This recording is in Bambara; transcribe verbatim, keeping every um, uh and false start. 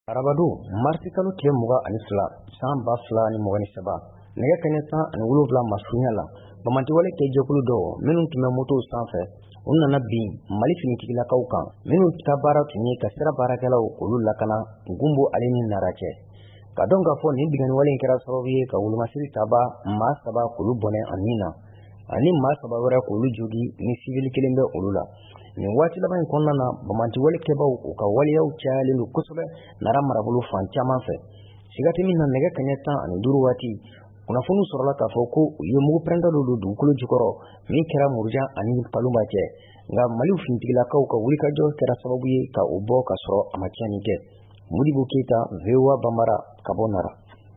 Arabadu marti kalo tile muga ani fila san ba fila ni muga ni saba nɛgɛ kanɲɛ tan ani wolonwula ma surunya la bamantiwale kɛ jɛkulu dɔw minnu tun bɛ motow sanfɛ u nana bin Mali finitigilakaw kan minnu ka baara tun ye ka sira baarakɛlaw olu lakana Gunbo ale ni Nara cɛ ka dɔn k'a fɔ nin binganiwale in kɛra sababu ye ka wolomasiri taba maa saba k'olu bɔnɛ a nin na ani maa saba wɛrɛ k'olu jogi ni sivili kelen bɛ olu la. Nin waati laban in kɔnɔna na bamantiwale kɛbaw u ka waleyaw cayalen don kosɛbɛ Nara marabolo fan caman fɛ. Sigati min na nɛgɛ kanɲɛ tan ani duuru waati kunnafoni sɔrɔla k'a fɔ ko u ye mugu pɛrɛnda dɔ don dugukolo jukɔrɔ min kɛra Murujan ani Palumba cɛ nka Mali finitigilakaw ka wulikajɔ kɛra sababu ye ka o bɔ ka sɔrɔ a ma tiɲɛni kɛ. Modibo Keyita, V O A Bambara, ka bɔ Nara.